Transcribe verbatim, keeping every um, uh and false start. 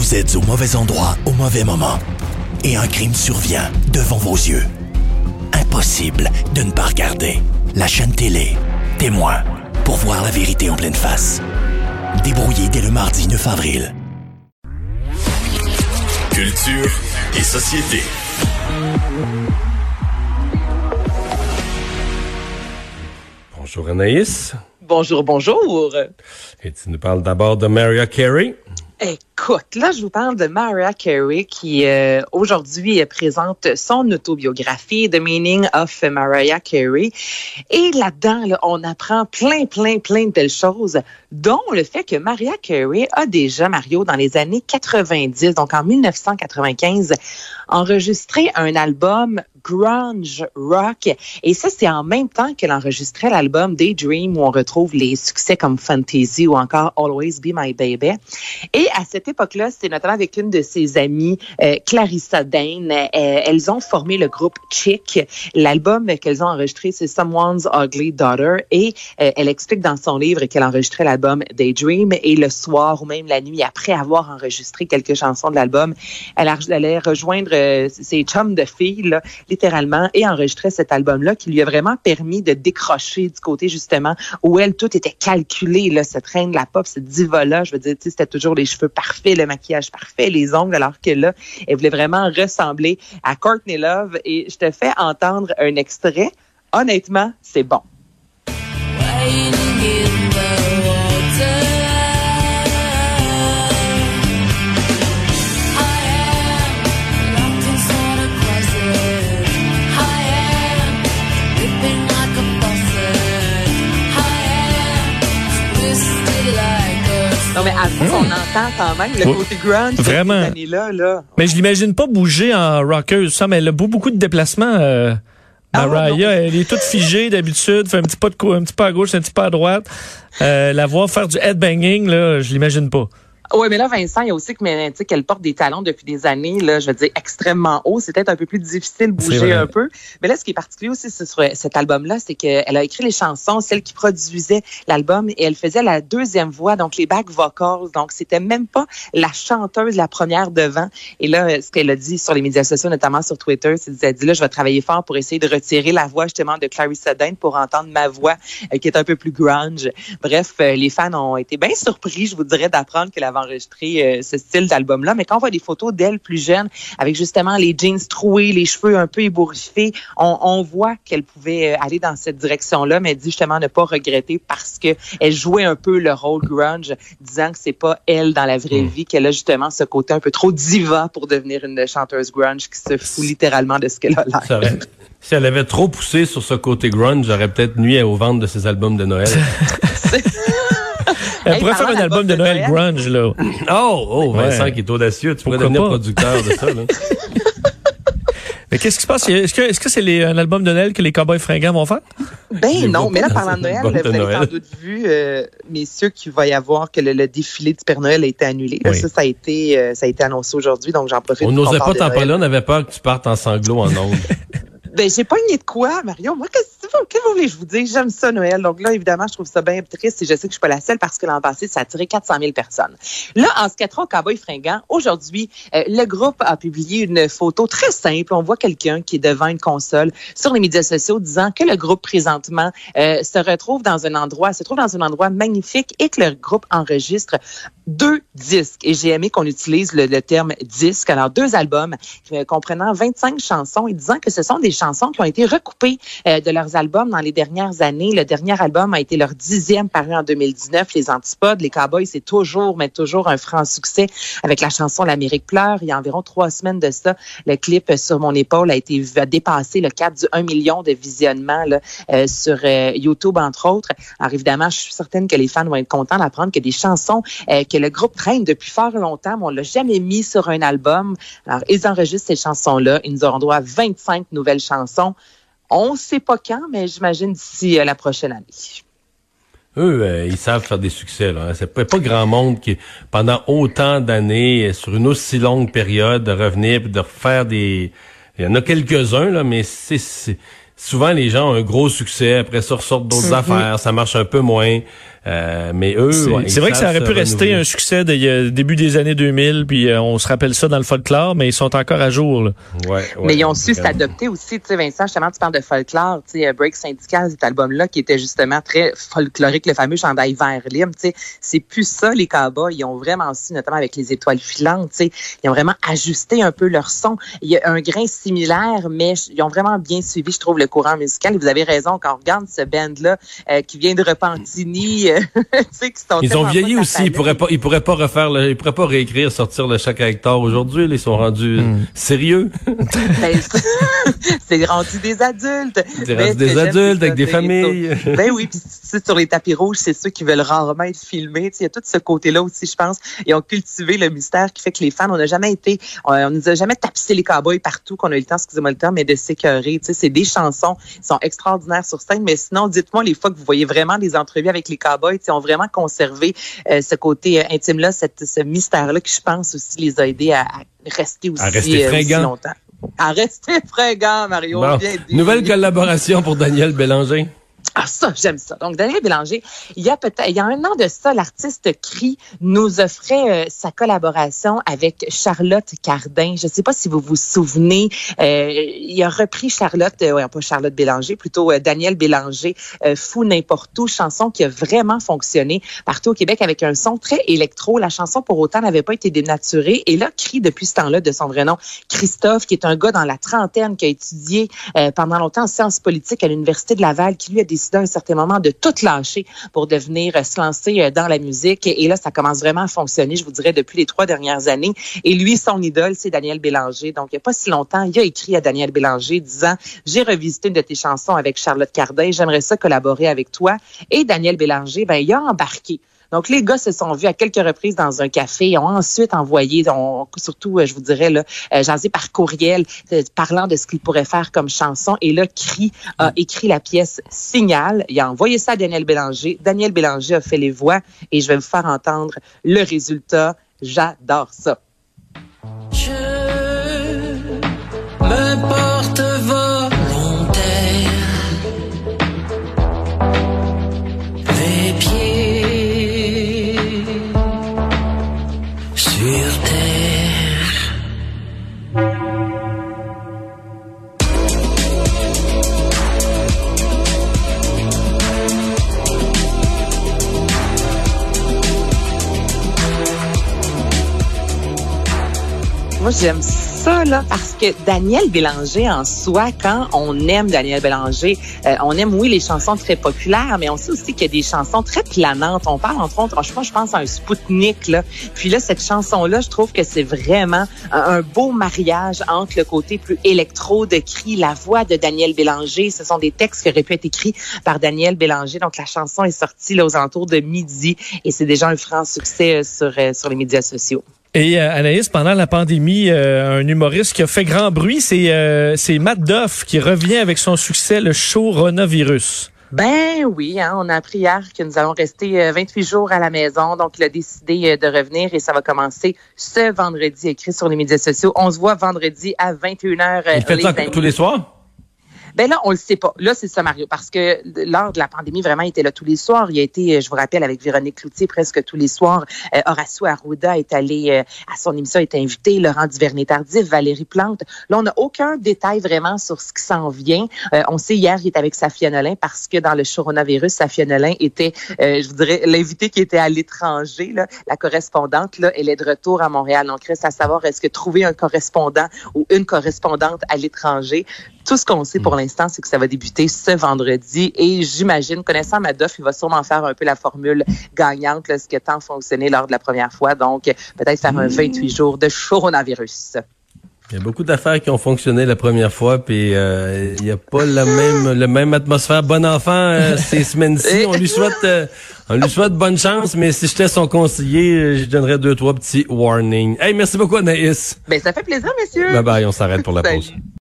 Vous êtes au mauvais endroit au mauvais moment. Et un crime survient devant vos yeux. Impossible de ne pas regarder. La chaîne télé, Témoin, pour voir la vérité en pleine face. Débrouillé dès le mardi neuf avril. Culture et société. Bonjour Anaïs. Bonjour, bonjour. Et tu nous parles d'abord de Mariah Carey. Écoute, là, je vous parle de Mariah Carey qui, euh, aujourd'hui, présente son autobiographie, The Meaning of Mariah Carey. Et là-dedans, là, on apprend plein, plein, plein de belles choses, dont le fait que Mariah Carey a déjà, Mario, dans les années quatre-vingt-dix, donc en dix-neuf cent quatre-vingt-quinze, enregistré un album grunge rock. Et ça, c'est en même temps qu'elle enregistrait l'album Daydream, où on retrouve les succès comme Fantasy ou encore Always Be My Baby. Et à cette époque-là, c'est notamment avec une de ses amies, euh, Clarissa Dane. Euh, elles ont formé le groupe Chick. L'album qu'elles ont enregistré, c'est Someone's Ugly Daughter. Et euh, elle explique dans son livre qu'elle enregistrait l'album Daydream. Et le soir ou même la nuit, après avoir enregistré quelques chansons de l'album, elle allait rejoindre euh, ses chums de filles, là, littéralement, et enregistrer cet album-là qui lui a vraiment permis de décrocher du côté, justement, où elle, tout était calculé, là, cette reine de la pop, cette diva-là. Je veux dire, tu sais, c'était toujours les cheveux parfaits, le maquillage parfait, les ongles, alors que là, elle voulait vraiment ressembler à Courtney Love. Et je te fais entendre un extrait. Honnêtement, c'est bon. Non, mais avant, mmh. on entend quand même le côté grunge de ces années-là. Là. Mais je l'imagine pas bouger en rockeuse, ça, mais elle a beaucoup de déplacements. Euh, Mariah, ah, elle est toute figée d'habitude, fait un petit pas de cou- un petit pas à gauche, un petit pas à droite. Euh, la voir faire du headbanging, là, je l'imagine pas. Oui, mais là, Vincent, il y a aussi que, mais, tu sais, qu'elle porte des talons depuis des années, là, je veux dire, extrêmement haut. C'est peut-être un peu plus difficile de bouger un peu. Mais là, ce qui est particulier aussi sur cet album-là, c'est qu'elle a écrit les chansons, celle qui produisait l'album, et elle faisait la deuxième voix, donc les back vocals. Donc, c'était même pas la chanteuse, la première devant. Et là, ce qu'elle a dit sur les médias sociaux, notamment sur Twitter, c'est qu'elle a dit, là, je vais travailler fort pour essayer de retirer la voix, justement, de Clarissa Dane pour entendre ma voix, euh, qui est un peu plus grunge. Bref, euh, les fans ont été bien surpris, je vous dirais, d'apprendre qu'elle avait enregistré euh, ce style d'album-là. Mais quand on voit des photos d'elle plus jeune, avec justement les jeans troués, les cheveux un peu ébouriffés, on, on voit qu'elle pouvait aller dans cette direction-là, mais elle dit justement ne pas regretter parce que elle jouait un peu le rôle grunge, disant que c'est pas elle dans la vraie vie, qu'elle a justement ce côté un peu trop diva pour devenir une chanteuse grunge qui se fout littéralement de ce qu'elle a l'air. Si elle avait trop poussé sur ce côté grunge, j'aurais peut-être nuit aux ventes de ses albums de Noël. Elle hey, pourrait faire un album de Noël, Noël grunge, là. Oh, oh, Vincent ouais. qui est audacieux. Tu pourrais Pourquoi devenir pas? producteur de ça, là. Mais qu'est-ce qui se passe? Est-ce que, est-ce que c'est les, un album de Noël que les Cowboys fringants vont faire? Ben Les non, mais là, beaux- parlant de Noël, Bon vous de avez Noël. sans doute vu, euh, messieurs, qu'il va y avoir que le, le défilé du Père Noël a été annulé. Là, Oui. Ça, ça a été, euh, ça a été annoncé aujourd'hui, donc j'en profite. On pour n'osait qu'on pas parle t'en de parler, Noël. on avait peur que tu partes en sanglots en ondes. Ben, j'ai pas nié de quoi, Mario. Moi, qu'est-ce que vous, qu'est-ce que vous voulez que je vous dise? J'aime ça, Noël. Donc là, évidemment, je trouve ça bien triste et je sais que je suis pas la seule parce que l'an passé, ça a attiré quatre cent mille personnes. Là, en ce qui a trait au Cowboy fringant, aujourd'hui, euh, le groupe a publié une photo très simple. On voit quelqu'un qui est devant une console sur les médias sociaux disant que le groupe, présentement, euh, se retrouve dans un endroit, se trouve dans un endroit magnifique et que le groupe enregistre deux disques. Et j'ai aimé qu'on utilise le, le terme disque. Alors, deux albums euh, comprenant vingt-cinq chansons et disant que ce sont des chansons qui ont été recoupées euh, de leurs albums dans les dernières années. Le dernier album a été leur dixième paru en deux mille dix-neuf, Les Antipodes. Les Cowboys, c'est toujours, mais toujours un franc succès avec la chanson L'Amérique pleure. Il y a environ trois semaines de ça, le clip Sur mon épaule a été a dépassé le cap du un million de visionnements là, euh, sur euh, YouTube, entre autres. Alors évidemment, je suis certaine que les fans vont être contents d'apprendre que des chansons euh, que le groupe traîne depuis fort longtemps, mais on l'a jamais mis sur un album. Alors, ils enregistrent ces chansons-là. Ils nous auront droit à vingt-cinq nouvelles chansons. On ne sait pas quand, mais j'imagine d'ici euh, la prochaine année. Eux, euh, ils savent faire des succès, là. C'est pas, pas grand monde qui, pendant autant d'années, sur une aussi longue période, de revenir et de refaire des... Il y en a quelques-uns, là, mais c'est... c'est... Souvent, les gens ont un gros succès. Après ça, ressortent d'autres mm-hmm. affaires. Ça marche un peu moins. Euh, mais eux, c'est, ouais, c'est vrai que ça aurait pu rester renouveler. un succès de début des années deux mille, puis euh, on se rappelle ça dans le folklore, mais ils sont encore à jour. Là. Ouais, ouais, mais ils ont su vraiment. s'adopter aussi, tu sais, Vincent, justement, tu parles de folklore, tu sais, Break Syndical, cet album-là qui était justement très folklorique, le fameux chandail vert lime, tu sais, c'est plus ça, les cowboys, ils ont vraiment su, notamment avec les étoiles filantes, tu sais, ils ont vraiment ajusté un peu leur son. Il y a un grain similaire, mais ils ont vraiment bien suivi, je trouve, le courant musical. Et vous avez raison, quand on regarde ce band-là, euh, qui vient de Repentigny, euh, tu sais, qui sont Ils ont vieilli pas aussi, ils pourraient pas, ils pourraient pas refaire, le, ils pourraient pas réécrire, sortir le Chaque hectare aujourd'hui, là, ils sont rendus mm. sérieux. Ben, c'est rendu des adultes. C'est rendu des adultes avec des familles. Sur, ben oui, puis sur les tapis rouges, c'est ceux qui veulent rarement être filmés. Il y a tout ce côté-là aussi, je pense. Ils ont cultivé le mystère qui fait que les fans, on n'a jamais été, on, on nous a jamais tapissé les cowboys partout, qu'on a eu le temps, excusez-moi le terme, mais de s'écœurer. C'est des chansons qui sont extraordinaires sur scène, mais sinon, dites-moi les fois que vous voyez vraiment des entrevues avec les cowboys, ils ont vraiment conservé euh, ce côté euh, intime-là, cette, ce mystère-là qui, je pense, aussi les a aidés à, à rester aussi, à rester euh, aussi longtemps. À rester fringant, Mario. Bon. Bien dit. Nouvelle collaboration pour Daniel Bélanger. Ah, ça, j'aime ça. Donc, Daniel Bélanger, il y a peut-être, il y a un an de ça, l'artiste Cri nous offrait euh, sa collaboration avec Charlotte Cardin. Je ne sais pas si vous vous souvenez, euh, il a repris Charlotte, euh, ouais, pas Charlotte Bélanger, plutôt euh, Daniel Bélanger, euh, Fou n'importe où, chanson qui a vraiment fonctionné partout au Québec avec un son très électro. La chanson, pour autant, n'avait pas été dénaturée. Et là, Cri, depuis ce temps-là, de son vrai nom, Christophe, qui est un gars dans la trentaine, qui a étudié euh, pendant longtemps en sciences politiques à l'Université de Laval, qui lui a décidé à un certain moment de tout lâcher pour devenir euh, se lancer euh, dans la musique. Et, et là, ça commence vraiment à fonctionner, je vous dirais, depuis les trois dernières années. Et lui, son idole, c'est Daniel Bélanger. Donc, il n'y a pas si longtemps, il a écrit à Daniel Bélanger disant « J'ai revisité une de tes chansons avec Charlotte Cardin. J'aimerais ça collaborer avec toi. » Et Daniel Bélanger, ben, il a embarqué. Donc, les gars se sont vus à quelques reprises dans un café. Ils ont ensuite envoyé, on, surtout, je vous dirais, là, euh, jasé par courriel, euh, parlant de ce qu'ils pourraient faire comme chanson. Et là, Cri a écrit la pièce Signal. Il a envoyé ça à Daniel Bélanger. Daniel Bélanger a fait les voix et je vais vous faire entendre le résultat. J'adore ça. Je me porte volontaire, les pieds sur terre. Moi, j'aime ça, là, parce que Daniel Bélanger, en soi, quand on aime Daniel Bélanger, euh, on aime, oui, les chansons très populaires, mais on sait aussi qu'il y a des chansons très planantes. On parle, entre autres, je pense, je pense à un Spoutnik, là. Puis là, cette chanson-là, je trouve que c'est vraiment un, un beau mariage entre le côté plus électro de Cri, la voix de Daniel Bélanger. Ce sont des textes qui auraient pu être écrits par Daniel Bélanger. Donc, la chanson est sortie, là, aux alentours de midi, et c'est déjà un franc succès euh, sur, euh, sur les médias sociaux. Et euh, Anaïs, pendant la pandémie, euh, un humoriste qui a fait grand bruit, c'est euh, c'est Matt Duff qui revient avec son succès, le show Ronavirus. Ben oui, hein, on a appris hier que nous allons rester euh, vingt-huit jours à la maison, donc il a décidé euh, de revenir et ça va commencer ce vendredi, écrit sur les médias sociaux. On se voit vendredi à vingt et une heures. Euh, Il fait ça amis. Tous les soirs? Ben là, on le sait pas. Là, c'est ça, Mario, parce que lors de la pandémie, vraiment, il était là tous les soirs. Il a été, je vous rappelle, avec Véronique Cloutier presque tous les soirs. Euh, Horacio Arruda est allé euh, à son émission, est invité. Laurent Duvernay-Tardif, Valérie Plante. Là, on n'a aucun détail vraiment sur ce qui s'en vient. Euh, on sait hier, il est avec Safia Nolin parce que dans le show Ronavirus, Safia Nolin était, euh, je vous dirais, l'invité qui était à l'étranger, là, la correspondante. Là, elle est de retour à Montréal. Donc, reste à savoir, est-ce que trouver un correspondant ou une correspondante à l'étranger, tout ce qu'on sait pour l'instant, c'est que ça va débuter ce vendredi et j'imagine, connaissant Madoff, il va sûrement faire un peu la formule gagnante, là, ce qui a tant fonctionné lors de la première fois. Donc, peut-être faire un vingt-huit jours de coronavirus. Il y a beaucoup d'affaires qui ont fonctionné la première fois, puis euh, il n'y a pas la même le même atmosphère. Bon enfant, euh, ces semaines-ci, on lui souhaite euh, on lui souhaite bonne chance, mais si j'étais son conseiller, je donnerais deux, trois petits warnings. Hey, merci beaucoup Anaïs. Ben, ça fait plaisir, messieurs. Bye bye, on s'arrête pour la pause.